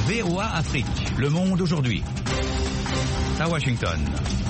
VOA Afrique, le monde aujourd'hui. À Washington.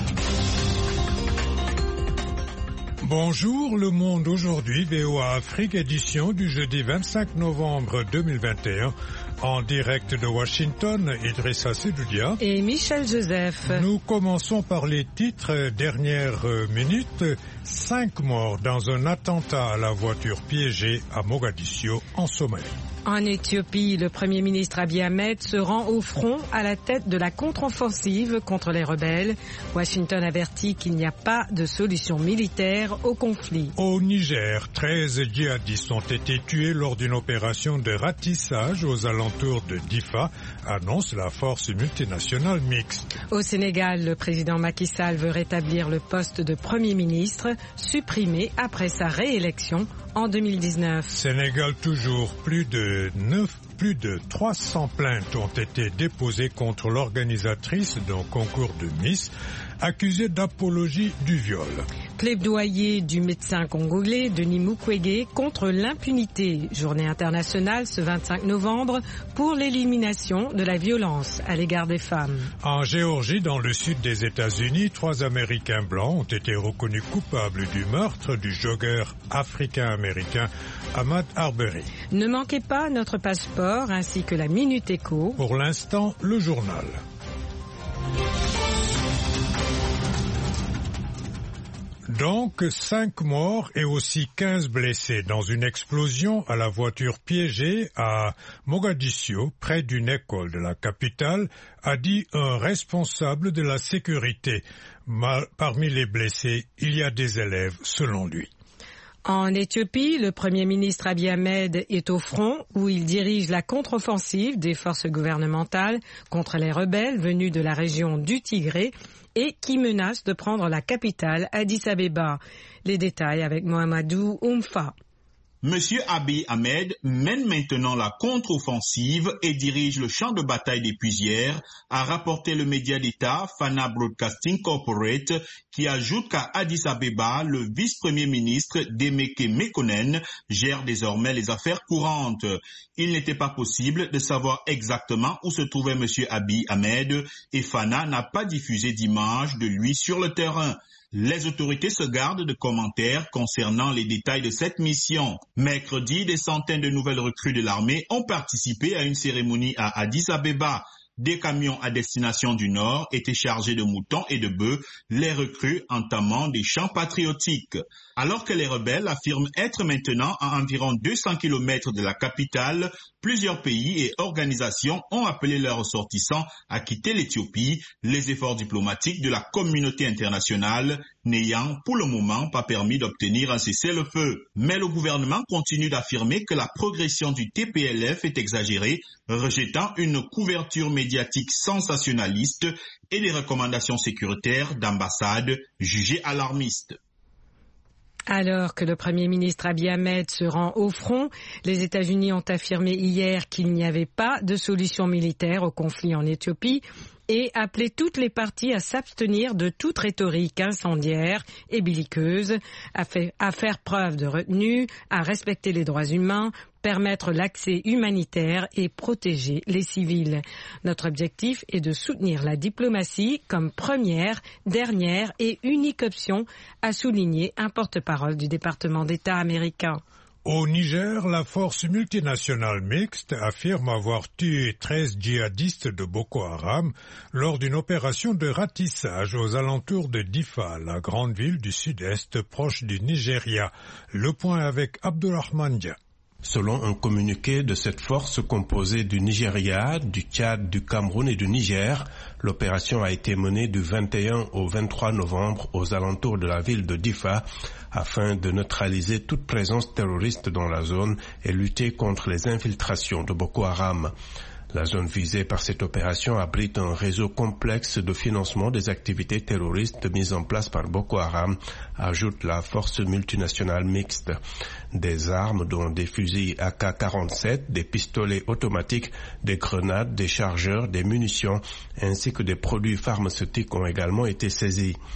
Bonjour, le monde aujourd'hui, VOA Afrique, édition du jeudi 25 novembre 2021. En direct de Washington, Idrissa Sedoudia et Michel Joseph. Nous commençons par les titres dernières minutes. 5 morts dans un attentat à la voiture piégée à Mogadiscio, en Somalie. En Éthiopie, le Premier ministre Abiy Ahmed se rend au front à la tête de la contre-offensive contre les rebelles. Washington avertit qu'il n'y a pas de solution militaire au conflit. Au Niger, 13 djihadistes ont été tués lors d'une opération de ratissage aux alentours de Difa, annonce la force multinationale mixte. Au Sénégal, le président Macky Sall veut rétablir le poste de Premier ministre, supprimé après sa réélection en 2019. Sénégal toujours, plus de 300 plaintes ont été déposées contre l'organisatrice d'un concours de Miss, accusée d'apologie du viol. Plaidoyer du médecin congolais Denis Mukwege contre l'impunité. Journée internationale ce 25 novembre pour l'élimination de la violence à l'égard des femmes. En Géorgie, dans le sud des États-Unis, 3 Américains blancs ont été reconnus coupables du meurtre du joggeur africain-américain Ahmaud Arbery. Ne manquez pas notre passeport ainsi que la Minute Éco. Pour l'instant, le journal. Donc, 5 morts et aussi 15 blessés dans une explosion à la voiture piégée à Mogadiscio, près d'une école de la capitale, a dit un responsable de la sécurité. Parmi les blessés, il y a des élèves, selon lui. En Éthiopie, le Premier ministre Abiy Ahmed est au front où il dirige la contre-offensive des forces gouvernementales contre les rebelles venus de la région du Tigré et qui menacent de prendre la capitale Addis Abeba. Les détails avec Mohamedou Oumfa. Monsieur Abiy Ahmed mène maintenant la contre-offensive et dirige le champ de bataille des Puisières, a rapporté le média d'État Fana Broadcasting Corporate, qui ajoute qu'à Addis Abeba, le vice-premier ministre Demeke Mekonnen gère désormais les affaires courantes. Il n'était pas possible de savoir exactement où se trouvait monsieur Abiy Ahmed et Fana n'a pas diffusé d'images de lui sur le terrain. Les autorités se gardent de commentaires concernant les détails de cette mission. Mercredi, des centaines de nouvelles recrues de l'armée ont participé à une cérémonie à Addis Abeba. Des camions à destination du Nord étaient chargés de moutons et de bœufs, les recrues entamant des chants patriotiques. Alors que les rebelles affirment être maintenant à environ 200 km de la capitale, plusieurs pays et organisations ont appelé leurs ressortissants à quitter l'Éthiopie, les efforts diplomatiques de la communauté internationale n'ayant pour le moment pas permis d'obtenir un cessez-le-feu. Mais le gouvernement continue d'affirmer que la progression du TPLF est exagérée, rejetant une couverture médiatique sensationnaliste et des recommandations sécuritaires d'ambassade jugées alarmistes. Alors que le Premier ministre Abiy Ahmed se rend au front, les États-Unis ont affirmé hier qu'il n'y avait pas de solution militaire au conflit en Éthiopie et appelé toutes les parties à s'abstenir de toute rhétorique incendiaire et belliqueuse, à faire preuve de retenue, à respecter les droits humains, permettre l'accès humanitaire et protéger les civils. Notre objectif est de soutenir la diplomatie comme première, dernière et unique option, a souligné un porte-parole du département d'État américain. Au Niger, la force multinationale mixte affirme avoir tué 13 djihadistes de Boko Haram lors d'une opération de ratissage aux alentours de Difa, la grande ville du sud-est proche du Nigeria. Le point avec Abdourahmane Dia. Selon un communiqué de cette force composée du Nigeria, du Tchad, du Cameroun et du Niger, l'opération a été menée du 21 au 23 novembre aux alentours de la ville de Difa afin de neutraliser toute présence terroriste dans la zone et lutter contre les infiltrations de Boko Haram. La zone visée par cette opération abrite un réseau complexe de financement des activités terroristes mises en place par Boko Haram, ajoute la force multinationale mixte. Des armes dont des fusils AK-47, des pistolets automatiques, des grenades, des chargeurs, des munitions, ainsi que des produits pharmaceutiques ont également été saisis.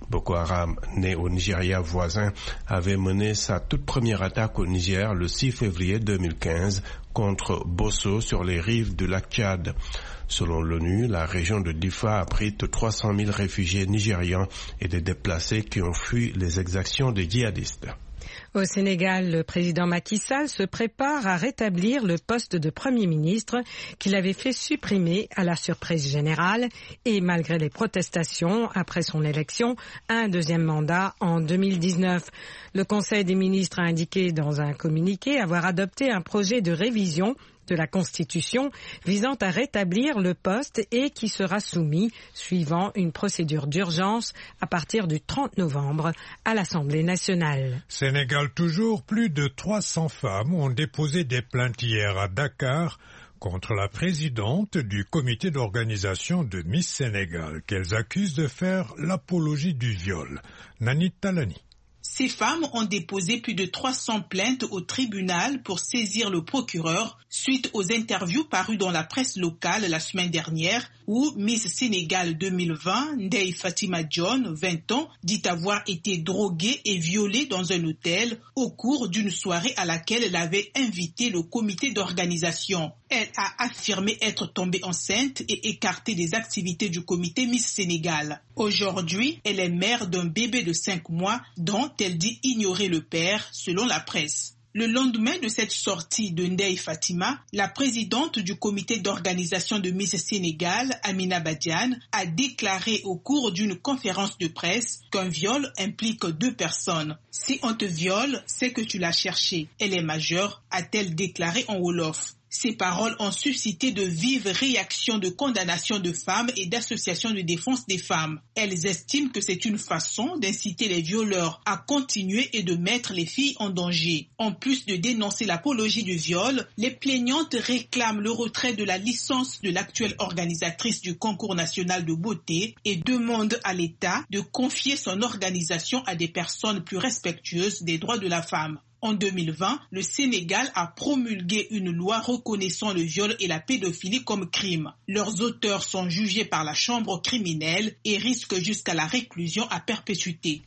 Boko Haram, né au Nigeria voisin, avait mené sa toute première attaque au Niger le 6 février 2015 contre Bosso sur les rives du lac Tchad. Selon l'ONU, la région de Difa abrite 300 000 réfugiés nigérians et des déplacés qui ont fui les exactions des djihadistes. Au Sénégal, le président Macky Sall se prépare à rétablir le poste de Premier ministre qu'il avait fait supprimer à la surprise générale et malgré les protestations après son élection à un deuxième mandat en 2019. Le Conseil des ministres a indiqué dans un communiqué avoir adopté un projet de révision de la Constitution visant à rétablir le poste et qui sera soumis, suivant une procédure d'urgence, à partir du 30 novembre à l'Assemblée nationale. Sénégal toujours, plus de 300 femmes ont déposé des plaintes hier à Dakar contre la présidente du comité d'organisation de Miss Sénégal, qu'elles accusent de faire l'apologie du viol. Nanit Talani. Ces femmes ont déposé plus de 300 plaintes au tribunal pour saisir le procureur suite aux interviews parues dans la presse locale la semaine dernière où Miss Sénégal 2020, Ndeye Fatima John, 20 ans, dit avoir été droguée et violée dans un hôtel au cours d'une soirée à laquelle elle avait invité le comité d'organisation. Elle a affirmé être tombée enceinte et écartée des activités du comité Miss Sénégal. Aujourd'hui, elle est mère d'un bébé de 5 mois dont elle dit ignorer le père, selon la presse. Le lendemain de cette sortie de Ndeye Fatima, la présidente du comité d'organisation de Miss Sénégal, Amina Badiane, a déclaré au cours d'une conférence de presse qu'un viol implique 2 personnes. Si on te viole, c'est que tu l'as cherché. Elle est majeure, a-t-elle déclaré en Wolof. Ces paroles ont suscité de vives réactions de condamnation de femmes et d'associations de défense des femmes. Elles estiment que c'est une façon d'inciter les violeurs à continuer et de mettre les filles en danger. En plus de dénoncer l'apologie du viol, les plaignantes réclament le retrait de la licence de l'actuelle organisatrice du concours national de beauté et demandent à l'État de confier son organisation à des personnes plus respectueuses des droits de la femme. En 2020, le Sénégal a promulgué une loi reconnaissant le viol et la pédophilie comme crime. Leurs auteurs sont jugés par la chambre criminelle et risquent jusqu'à la réclusion à perpétuité.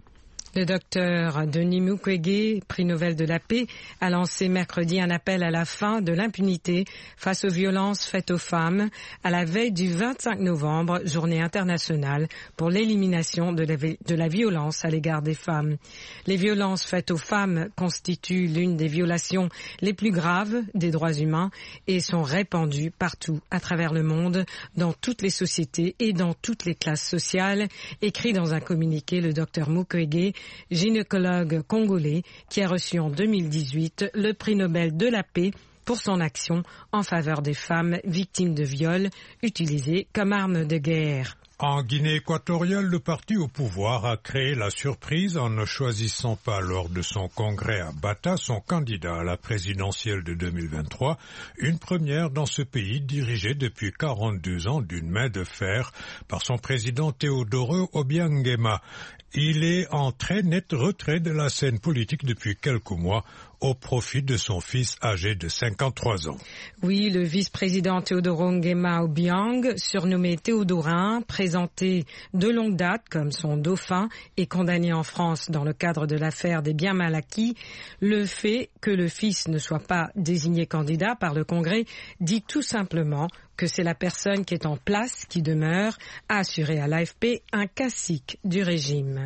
Le docteur Denis Mukwege, prix Nobel de la paix, a lancé mercredi un appel à la fin de l'impunité face aux violences faites aux femmes à la veille du 25 novembre, journée internationale pour l'élimination de la violence à l'égard des femmes. Les violences faites aux femmes constituent l'une des violations les plus graves des droits humains et sont répandues partout à travers le monde, dans toutes les sociétés et dans toutes les classes sociales, écrit dans un communiqué le docteur Mukwege, gynécologue congolais qui a reçu en 2018 le prix Nobel de la paix pour son action en faveur des femmes victimes de viols utilisées comme armes de guerre. En Guinée équatoriale, le parti au pouvoir a créé la surprise en ne choisissant pas lors de son congrès à Bata son candidat à la présidentielle de 2023, une première dans ce pays dirigé depuis 42 ans d'une main de fer par son président Théodore Obiang-Nguema. Il est en très net retrait de la scène politique depuis quelques mois au profit de son fils âgé de 53 ans. Oui, le vice-président Théodore Nguema Obiang, surnommé Théodorin, présenté de longue date comme son dauphin et condamné en France dans le cadre de l'affaire des biens mal acquis, le fait que le fils ne soit pas désigné candidat par le Congrès dit tout simplement que c'est la personne qui est en place qui demeure, a assuré à l'AFP un cacique du régime.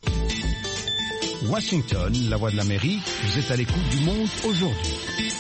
Washington, la voix de l'Amérique, vous êtes à l'écoute du monde aujourd'hui.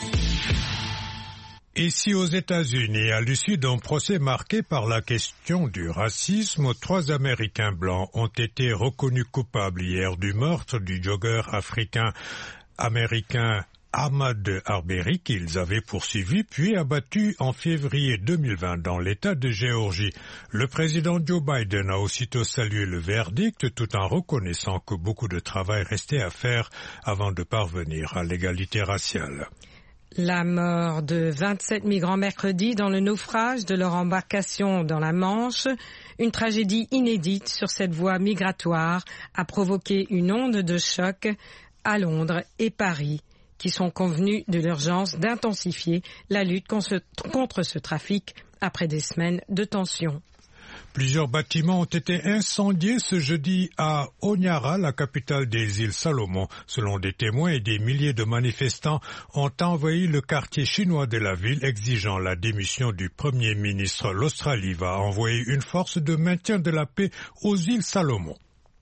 Ici aux États-Unis, à l'issue d'un procès marqué par la question du racisme, 3 Américains blancs ont été reconnus coupables hier du meurtre du joggeur africain-américain Ahmaud Arbery qu'ils avaient poursuivi puis abattu en février 2020 dans l'État de Géorgie. Le président Joe Biden a aussitôt salué le verdict tout en reconnaissant que beaucoup de travail restait à faire avant de parvenir à l'égalité raciale. La mort de 27 migrants mercredi dans le naufrage de leur embarcation dans la Manche, une tragédie inédite sur cette voie migratoire, a provoqué une onde de choc à Londres et Paris, qui sont convenus de l'urgence d'intensifier la lutte contre ce trafic après des semaines de tension. Plusieurs bâtiments ont été incendiés ce jeudi à Honiara, la capitale des îles Salomon. Selon des témoins, et des milliers de manifestants ont envahi le quartier chinois de la ville, exigeant la démission du Premier ministre. L'Australie va envoyer une force de maintien de la paix aux îles Salomon.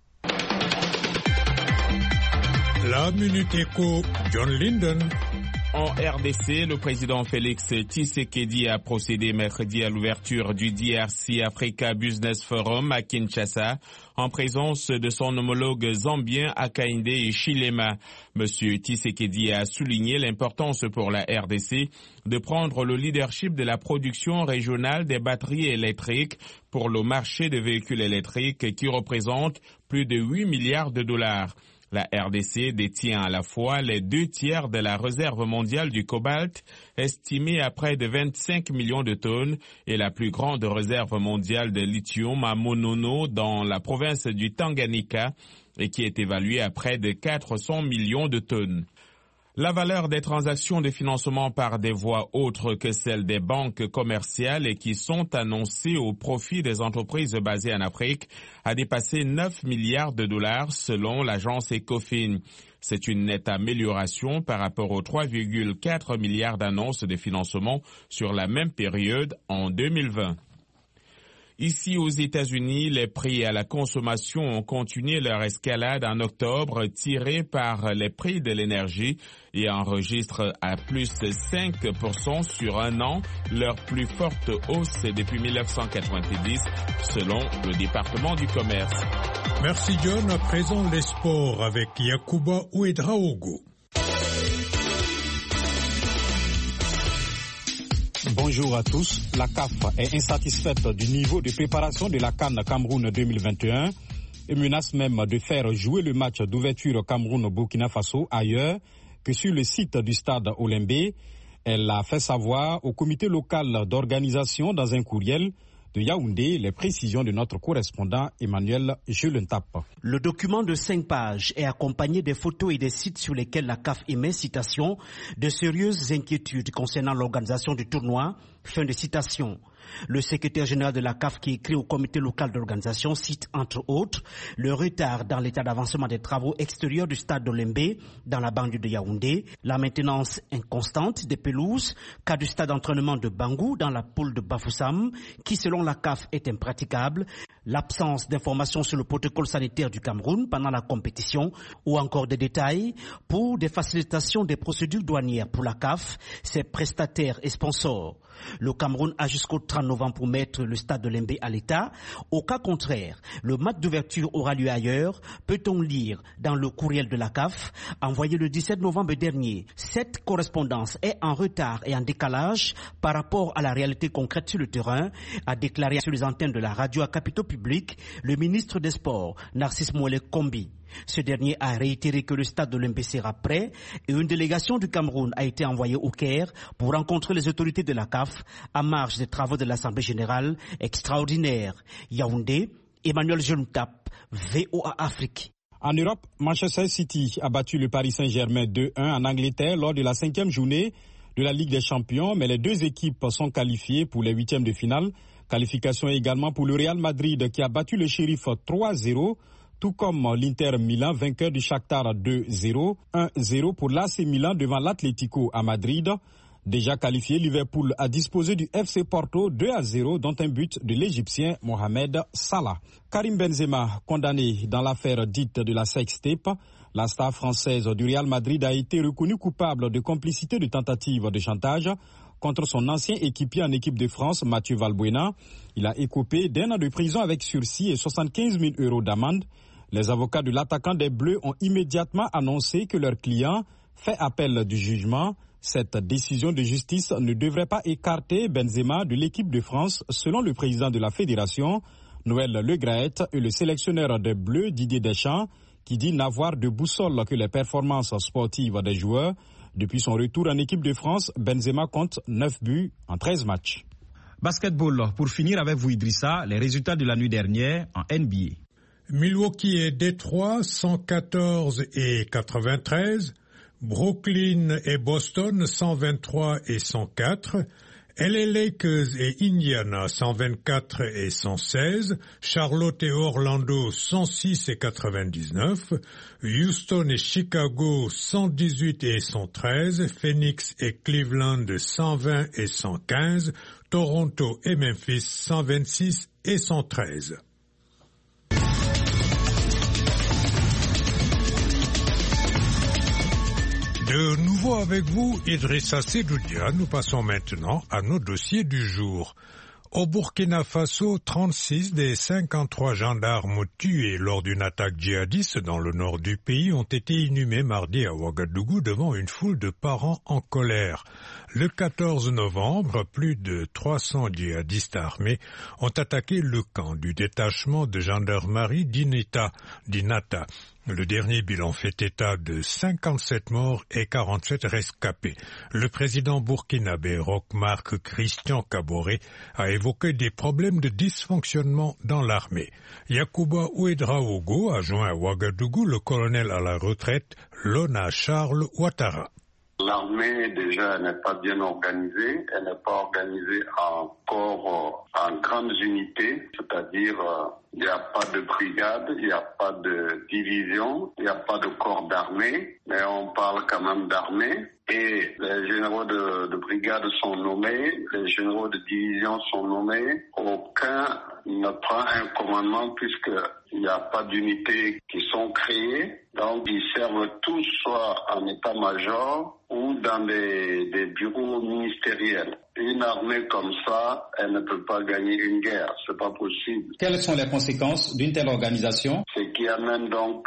La Minute Éco, John Linden. En RDC, le président Félix Tshisekedi a procédé mercredi à l'ouverture du DRC Africa Business Forum à Kinshasa en présence de son homologue zambien Hakainde Hichilema. Monsieur Tshisekedi a souligné l'importance pour la RDC de prendre le leadership de la production régionale des batteries électriques pour le marché des véhicules électriques qui représente plus de 8 milliards de dollars. La RDC détient à la fois les 2/3 de la réserve mondiale du cobalt, estimée à près de 25 millions de tonnes, et la plus grande réserve mondiale de lithium à Monono dans la province du Tanganyika, et qui est évaluée à près de 400 millions de tonnes. La valeur des transactions de financement par des voies autres que celles des banques commerciales et qui sont annoncées au profit des entreprises basées en Afrique a dépassé 9 milliards de dollars selon l'agence Ecofin. C'est une nette amélioration par rapport aux 3,4 milliards d'annonces de financement sur la même période en 2020. Ici aux États-Unis, les prix à la consommation ont continué leur escalade en octobre, tirés par les prix de l'énergie et enregistrent à plus de 5% sur un an, leur plus forte hausse depuis 1990, selon le département du commerce. Merci John. À présent, les sports avec Yacouba Ouedraogo. Bonjour à tous. La CAF est insatisfaite du niveau de préparation de la CAN Cameroun 2021 et menace même de faire jouer le match d'ouverture Cameroun-Burkina Faso ailleurs que sur le site du stade Olembe. Elle a fait savoir au comité local d'organisation dans un courriel de Yaoundé les précisions de notre correspondant Emmanuel Julentap. Le document de 5 pages est accompagné des photos et des sites sur lesquels la CAF émet citation de sérieuses inquiétudes concernant l'organisation du tournoi. Fin de citation. Le secrétaire général de la CAF qui écrit au comité local d'organisation cite entre autres le retard dans l'état d'avancement des travaux extérieurs du stade d'Olembe dans la banlieue de Yaoundé, la maintenance inconstante des pelouses, cas du stade d'entraînement de Bangou dans la poule de Bafoussam qui selon la CAF est impraticable, l'absence d'informations sur le protocole sanitaire du Cameroun pendant la compétition ou encore des détails pour des facilitations des procédures douanières pour la CAF, ses prestataires et sponsors. Le Cameroun a jusqu'au 30 novembre pour mettre le stade de Lembe à l'état. Au cas contraire, le match d'ouverture aura lieu ailleurs, peut-on lire dans le courriel de la CAF, envoyé le 17 novembre dernier. Cette correspondance est en retard et en décalage par rapport à la réalité concrète sur le terrain, a déclaré sur les antennes de la radio à capitaux publics le ministre des Sports, Narcisse Mouele Kombi. Ce dernier a réitéré que le stade de l'Olembe sera prêt et une délégation du Cameroun a été envoyée au Caire pour rencontrer les autorités de la CAF à marge des travaux de l'Assemblée générale extraordinaire. Yaoundé, Emmanuel Jeloutap, VOA Afrique. En Europe, Manchester City a battu le Paris Saint-Germain 2-1 en Angleterre lors de la 5e journée de la Ligue des Champions, mais les deux équipes sont qualifiées pour les 8e de finale. Qualification également pour le Real Madrid qui a battu le Sheriff 3-0. Tout comme l'Inter Milan, vainqueur du Shakhtar 2-0, 1-0 pour l'AC Milan devant l'Atlético à Madrid. Déjà qualifié, Liverpool a disposé du FC Porto 2-0, dont un but de l'Égyptien Mohamed Salah. Karim Benzema, condamné dans l'affaire dite de la sextape, la star française du Real Madrid a été reconnue coupable de complicité de tentative de chantage contre son ancien équipier en équipe de France, Mathieu Valbuena. Il a écopé d'1 an de prison avec sursis et 75 000 € d'amende. Les avocats de l'attaquant des Bleus ont immédiatement annoncé que leur client fait appel du jugement. Cette décision de justice ne devrait pas écarter Benzema de l'équipe de France, selon le président de la fédération, Noël Le Graët, et le sélectionneur des Bleus, Didier Deschamps, qui dit n'avoir de boussole que les performances sportives des joueurs. Depuis son retour en équipe de France, Benzema compte 9 buts en 13 matchs. Basketball, pour finir avec vous Idrissa, les résultats de la nuit dernière en NBA. Milwaukee et Détroit 114 et 93, Brooklyn et Boston 123 et 104, LA Lakers et Indiana 124 et 116, Charlotte et Orlando 106 et 99, Houston et Chicago 118 et 113, Phoenix et Cleveland 120 et 115, Toronto et Memphis 126 et 113. De nouveau avec vous, Idrissa Sedoudia, nous passons maintenant à nos dossiers du jour. Au Burkina Faso, 36 des 53 gendarmes tués lors d'une attaque djihadiste dans le nord du pays ont été inhumés mardi à Ouagadougou devant une foule de parents en colère. Le 14 novembre, plus de 300 djihadistes armés ont attaqué le camp du détachement de gendarmerie d'Inata. Le dernier bilan fait état de 57 morts et 47 rescapés. Le président burkinabé Roch-Marc Christian Kaboré a évoqué des problèmes de dysfonctionnement dans l'armée. Yacouba Ouedraogo a joint à Ouagadougou le colonel à la retraite Lona Charles Ouattara. L'armée, déjà, n'est pas bien organisée. Elle n'est pas organisée encore en grandes unités, c'est-à-dire il n'y a pas de brigade, il n'y a pas de division, il n'y a pas de corps d'armée, mais on parle quand même d'armée. Et les généraux de brigade sont nommés, les généraux de division sont nommés. Aucun ne prend un commandement puisqu'il n'y a pas d'unités qui sont créées. Donc ils servent tous soit en état-major ou dans des bureaux ministériels. Une armée comme ça, elle ne peut pas gagner une guerre, c'est pas possible. Quelles sont les conséquences d'une telle organisation? Ce qui amène donc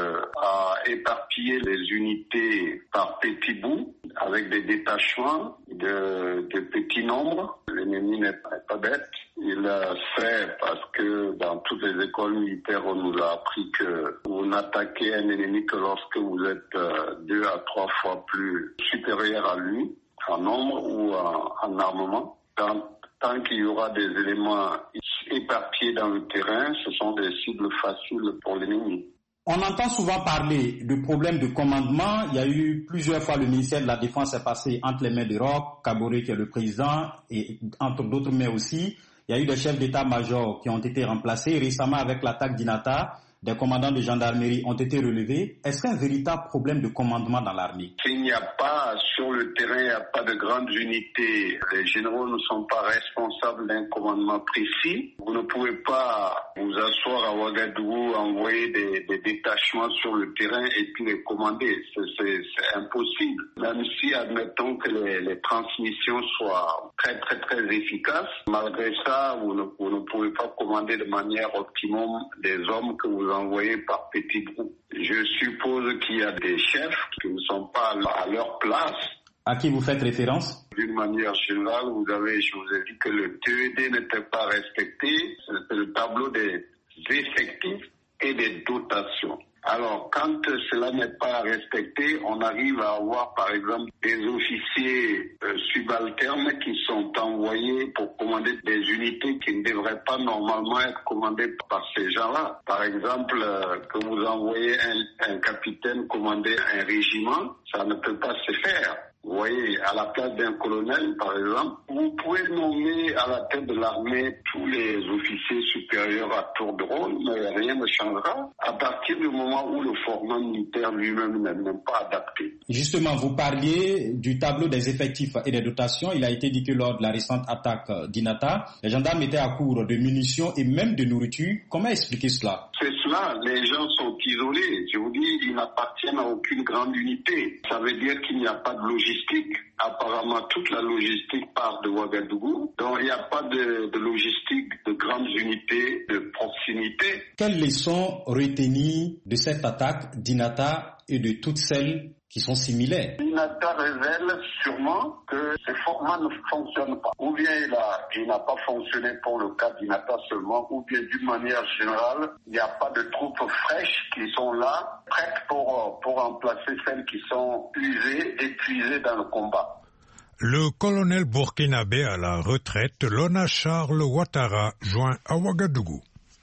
à éparpiller les unités par petits bouts, avec des détachements de petits nombres. L'ennemi n'est pas bête. Il sait parce que dans toutes les écoles militaires, on nous a appris que vous n'attaquez un ennemi que lorsque vous êtes 2 à 3 fois plus supérieur à lui, en nombre ou en armement. Tant qu'il y aura des éléments éparpillés dans le terrain, ce sont des cibles faciles pour l'ennemi. On entend souvent parler de problèmes de commandement. Il y a eu plusieurs fois le ministère de la Défense est passé entre les mains de Roch Kaboré qui est le président et entre d'autres mains aussi. Il y a eu des chefs d'état-major qui ont été remplacés. Récemment, avec l'attaque d'Inata, des commandants de gendarmerie ont été relevés. Est-ce qu'un véritable problème de commandement dans l'armée? S'il n'y a pas sur le terrain, il n'y a pas de grandes unités. Les généraux ne sont pas responsables d'un commandement précis. Vous ne pouvez pas vous asseoir à Ouagadougou, envoyer des détachements sur le terrain et puis les commander. C'est impossible. Même si, admettons que les transmissions soient très très très efficaces, malgré ça, vous ne pouvez pas commander de manière optimum des hommes que vous envoyés par petits groupes. Je suppose qu'il y a des chefs qui ne sont pas à leur place. À qui vous faites référence? D'une manière générale, je vous ai dit que le TED n'était pas respecté. C'est le tableau des effectifs et des dotations. Alors, quand cela n'est pas respecté, on arrive à avoir, par exemple, des officiers subalternes qui sont envoyés pour commander des unités qui ne devraient pas normalement être commandées par ces gens-là. Par exemple, que vous envoyez un capitaine commander un régiment, ça ne peut pas se faire. Vous voyez, à la place d'un colonel, par exemple, vous pouvez nommer à la tête de l'armée tous les officiers supérieurs à tour de rôle, mais rien ne changera à partir du moment où le format militaire lui-même n'est même pas adapté. Justement, vous parliez du tableau des effectifs et des dotations. Il a été dit que lors de la récente attaque d'Inata, les gendarmes étaient à court de munitions et même de nourriture. Comment expliquer cela? C'est cela, les gens sont isolés. Je vous dis, ils n'appartiennent à aucune grande unité. Ça veut dire qu'il n'y a pas de logistique. Apparemment, toute la logistique part de Ouagadougou. Donc, il n'y a pas de logistique de grandes unités de proximité. Quelles leçons retenir de cette attaque d'Inata et de toutes celles qui sont similaires? Inata révèle sûrement que ce format ne fonctionne pas. Ou bien il n'a pas fonctionné pour le cas d'Inata seulement, ou bien d'une manière générale, il n'y a pas de troupes fraîches qui sont là, prêtes pour remplacer celles qui sont usées, épuisées dans le combat. Le colonel burkinabé à la retraite, Lona Charles Ouattara, joint à Ouagadougou.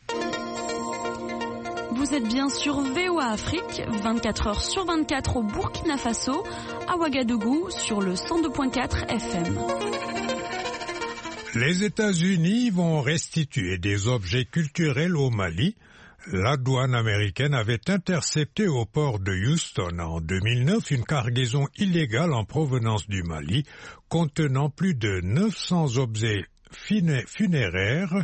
Vous êtes bien sur VOA Afrique, 24 heures sur 24 au Burkina Faso, à Ouagadougou sur le 102.4 FM. Les États-Unis vont restituer des objets culturels au Mali. La douane américaine avait intercepté au port de Houston en 2009 une cargaison illégale en provenance du Mali contenant plus de 900 objets funéraires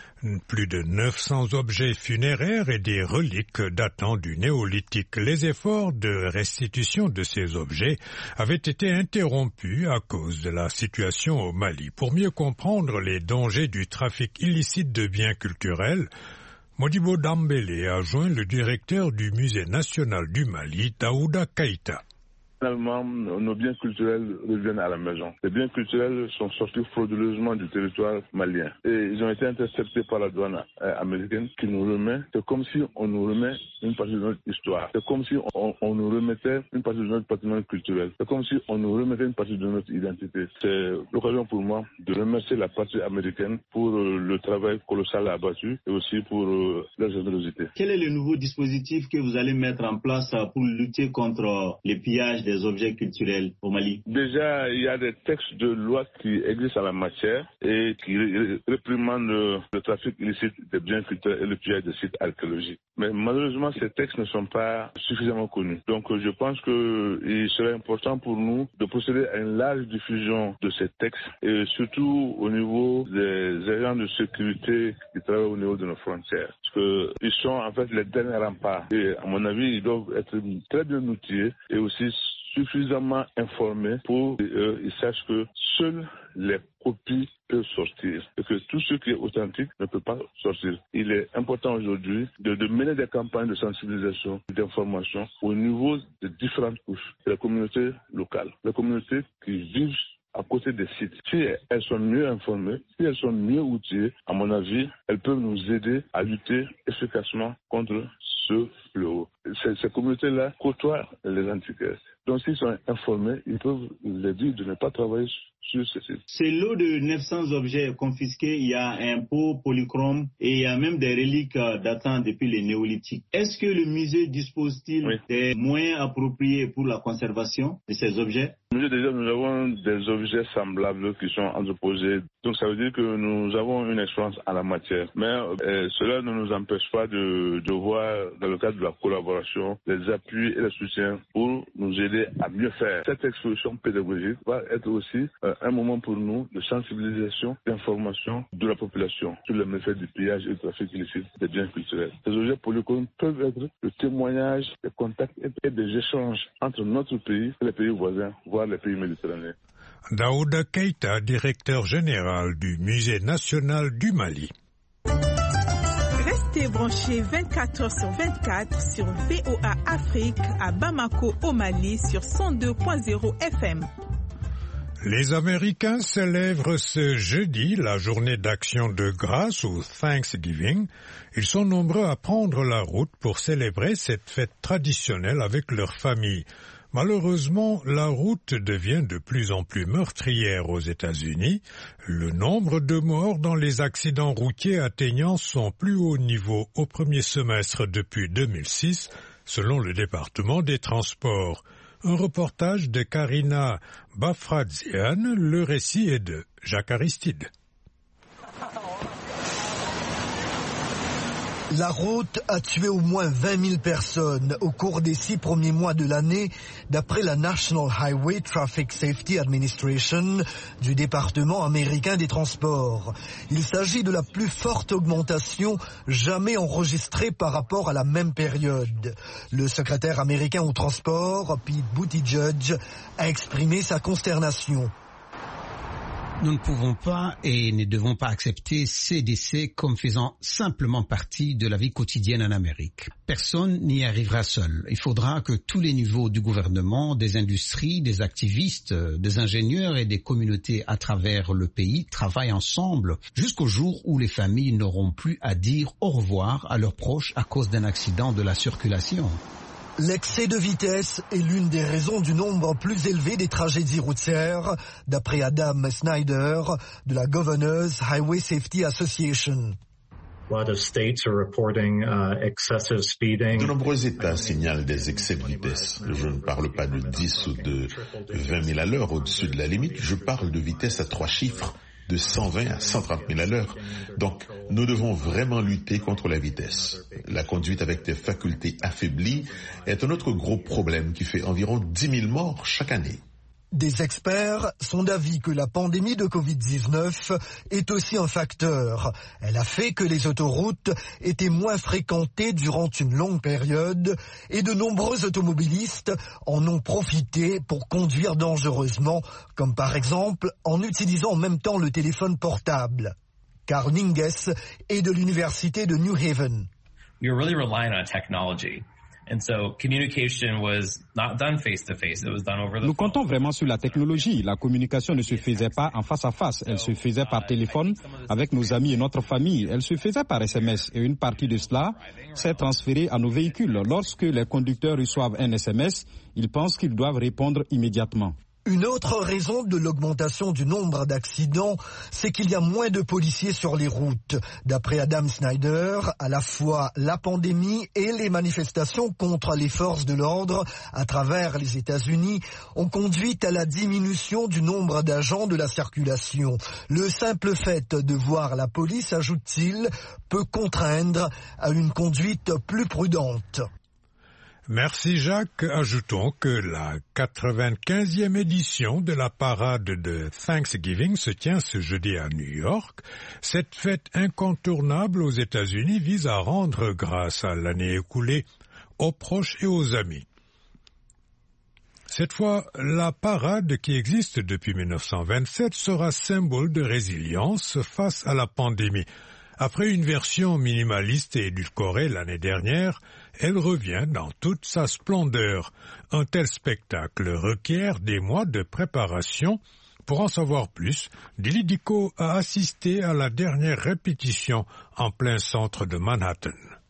et des reliques datant du néolithique. Les efforts de restitution de ces objets avaient été interrompus à cause de la situation au Mali. Pour mieux comprendre les dangers du trafic illicite de biens culturels, Modibo Dambélé a joint le directeur du Musée national du Mali, Daouda Keïta. Finalement, nos biens culturels reviennent à la maison. Les biens culturels sont sortis frauduleusement du territoire malien et ils ont été interceptés par la douane américaine qui nous remet. C'est comme si on nous remet une partie de notre histoire. C'est comme si on nous remettait une partie de notre patrimoine culturel. C'est comme si on nous remettait une partie de notre identité. C'est l'occasion pour moi de remercier la patrie américaine pour le travail colossal abattu et aussi pour leur générosité. Quel est le nouveau dispositif que vous allez mettre en place pour lutter contre les pillages des objets culturels au Mali? Déjà, il y a des textes de loi qui existent en la matière et qui réprimandent le trafic illicite des biens culturels et le pillage des sites archéologiques. Mais malheureusement, ces textes ne sont pas suffisamment connus. Donc je pense qu'il serait important pour nous de procéder à une large diffusion de ces textes et surtout au niveau des agents de sécurité qui travaillent au niveau de nos frontières. Parce qu'ils sont en fait les derniers remparts. Et à mon avis, ils doivent être très bien outillés et aussi suffisamment informés pour qu'ils sachent que seules les copies peuvent sortir et que tout ce qui est authentique ne peut pas sortir. Il est important aujourd'hui de mener des campagnes de sensibilisation, d'information au niveau de différentes couches de la communauté locale, la communauté qui vivent à côté des sites. Si elles sont mieux informées, si elles sont mieux outillées, à mon avis, elles peuvent nous aider à lutter efficacement contre ce fléau. Ces communautés-là côtoient les antiquaires. Donc s'ils sont informés, ils peuvent les dire de ne pas travailler sur ce site. C'est lot de 900 objets confisqués. Il y a un pot polychrome et il y a même des reliques datant depuis le néolithique. Est-ce que le musée dispose-t-il des moyens appropriés pour la conservation de ces objets? Déjà, nous avons des objets semblables qui sont entreposés. Donc ça veut dire que nous avons une expérience en la matière. Mais cela ne nous empêche pas de voir, dans le cadre de la collaboration, les appuis et les soutiens pour nous aider à mieux faire. Cette exposition pédagogique va être aussi un moment pour nous de sensibilisation, d'information de la population sur les méfaits du pillage et du trafic illicite des biens culturels. Ces objets polychromes peuvent être le témoignage des contacts et des échanges entre notre pays et les pays voisins, voire les pays méditerranéens. Daouda Keïta, directeur général du Musée national du Mali. Restez branchés 24h/24 sur VOA Afrique à Bamako au Mali sur 102.0 FM. Les Américains célèbrent ce jeudi la journée d'action de grâce ou Thanksgiving. Ils sont nombreux à prendre la route pour célébrer cette fête traditionnelle avec leur famille. Malheureusement, la route devient de plus en plus meurtrière aux États-Unis. Le nombre de morts dans les accidents routiers atteignant son plus haut niveau au premier semestre depuis 2006, selon le département des transports. Un reportage de Karina Bafradzian, le récit est de Jacques Aristide. La route a tué au moins 20 000 personnes au cours des 6 premiers mois de l'année, d'après la National Highway Traffic Safety Administration du département américain des transports. Il s'agit de la plus forte augmentation jamais enregistrée par rapport à la même période. Le secrétaire américain au transport, Pete Buttigieg, a exprimé sa consternation. Nous ne pouvons pas et ne devons pas accepter ces décès comme faisant simplement partie de la vie quotidienne en Amérique. Personne n'y arrivera seul. Il faudra que tous les niveaux du gouvernement, des industries, des activistes, des ingénieurs et des communautés à travers le pays travaillent ensemble jusqu'au jour où les familles n'auront plus à dire au revoir à leurs proches à cause d'un accident de la circulation. L'excès de vitesse est l'une des raisons du nombre plus élevé des tragédies routières, d'après Adam Snyder de la Governors Highway Safety Association. De nombreux États signalent des excès de vitesse. Je ne parle pas de 10 ou de 20 000 à l'heure au-dessus de la limite, je parle de vitesse à 3 chiffres, de 120 à 130 000 à l'heure. Donc, nous devons vraiment lutter contre la vitesse. La conduite avec des facultés affaiblies est un autre gros problème qui fait environ 10 000 morts chaque année. Des experts sont d'avis que la pandémie de Covid-19 est aussi un facteur. Elle a fait que les autoroutes étaient moins fréquentées durant une longue période et de nombreux automobilistes en ont profité pour conduire dangereusement, comme par exemple en utilisant en même temps le téléphone portable. Carl Ninges est de l'université de New Haven. We were really relying on technology. And so communication was not done face to face, it was done over the phone. Nous comptons vraiment sur la technologie. La communication ne se faisait pas en face à face, elle se faisait par téléphone avec nos amis et notre famille. Elle se faisait par SMS et une partie de cela s'est transférée à nos véhicules. Lorsque les conducteurs reçoivent un SMS, ils pensent qu'ils doivent répondre immédiatement. Une autre raison de l'augmentation du nombre d'accidents, c'est qu'il y a moins de policiers sur les routes. D'après Adam Snyder, à la fois la pandémie et les manifestations contre les forces de l'ordre à travers les États-Unis ont conduit à la diminution du nombre d'agents de la circulation. Le simple fait de voir la police, ajoute-t-il, peut contraindre à une conduite plus prudente. Merci Jacques. Ajoutons que la 95e édition de la parade de Thanksgiving se tient ce jeudi à New York. Cette fête incontournable aux États-Unis vise à rendre grâce à l'année écoulée aux proches et aux amis. Cette fois, la parade qui existe depuis 1927 sera symbole de résilience face à la pandémie. Après une version minimaliste et édulcorée l'année dernière, elle revient dans toute sa splendeur. Un tel spectacle requiert des mois de préparation. Pour en savoir plus, Dilly Dico a assisté à la dernière répétition en plein centre de Manhattan.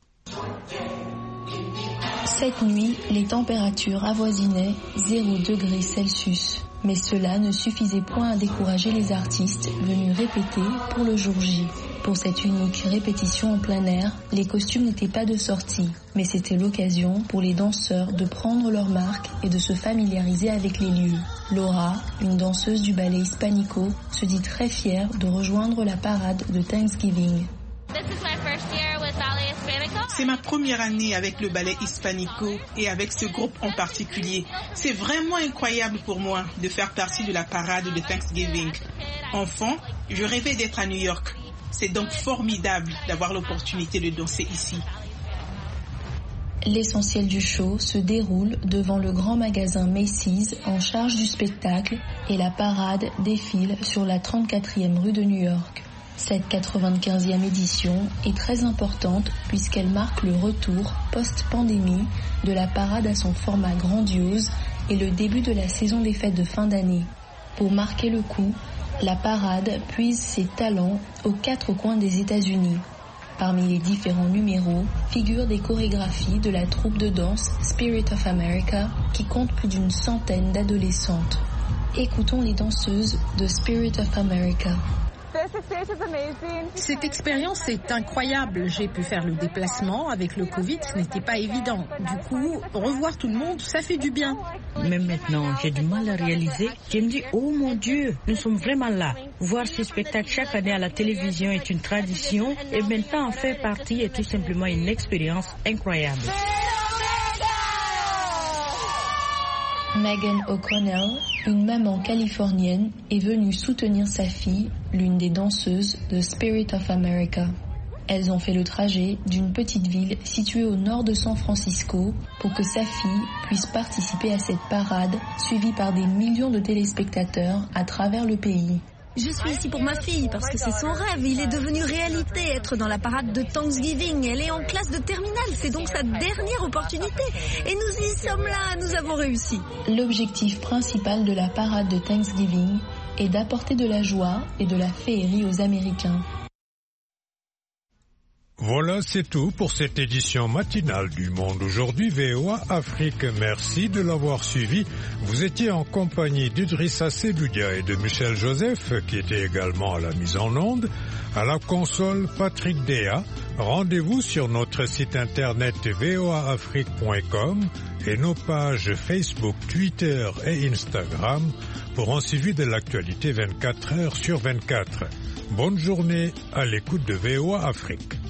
Cette nuit, les températures avoisinaient 0 degrés Celsius. Mais cela ne suffisait point à décourager les artistes venus répéter pour le jour J. Pour cette unique répétition en plein air, les costumes n'étaient pas de sortie, mais c'était l'occasion pour les danseurs de prendre leur marque et de se familiariser avec les lieux. Laura, une danseuse du ballet Hispanico, se dit très fière de rejoindre la parade de Thanksgiving. C'est ma première année avec le ballet Hispanico et avec ce groupe en particulier. C'est vraiment incroyable pour moi de faire partie de la parade de Thanksgiving. Enfant, je rêvais d'être à New York. C'est donc formidable d'avoir l'opportunité de danser ici. L'essentiel du show se déroule devant le grand magasin Macy's en charge du spectacle et la parade défile sur la 34e rue de New York. Cette 95e édition est très importante puisqu'elle marque le retour post-pandémie de la parade à son format grandiose et le début de la saison des fêtes de fin d'année. Pour marquer le coup, la parade puise ses talents aux 4 coins des États-Unis. Parmi les différents numéros figurent des chorégraphies de la troupe de danse Spirit of America qui compte plus d'une centaine d'adolescentes. Écoutons les danseuses de Spirit of America. Cette expérience est incroyable. J'ai pu faire le déplacement. Avec le Covid, ce n'était pas évident. Du coup, revoir tout le monde, ça fait du bien. Même maintenant, j'ai du mal à réaliser. Je me dis, oh mon Dieu, nous sommes vraiment là. Voir ce spectacle chaque année à la télévision est une tradition et maintenant en faire partie est tout simplement une expérience incroyable. Megan O'Connell, une maman californienne, est venue soutenir sa fille, l'une des danseuses de Spirit of America. Elles ont fait le trajet d'une petite ville située au nord de San Francisco pour que sa fille puisse participer à cette parade suivie par des millions de téléspectateurs à travers le pays. Je suis ici pour ma fille parce que c'est son rêve. Il est devenu réalité, être dans la parade de Thanksgiving. Elle est en classe de terminale, c'est donc sa dernière opportunité. Et nous y sommes là, nous avons réussi. L'objectif principal de la parade de Thanksgiving est d'apporter de la joie et de la féerie aux Américains. Voilà, c'est tout pour cette édition matinale du Monde Aujourd'hui VOA Afrique. Merci de l'avoir suivi. Vous étiez en compagnie d'Idrissa Seloudia et de Michel Joseph, qui était également à la mise en onde. À la console, Patrick Déa. Rendez-vous sur notre site internet voaafrique.com et nos pages Facebook, Twitter et Instagram pour un suivi de l'actualité 24 heures sur 24. Bonne journée à l'écoute de VOA Afrique.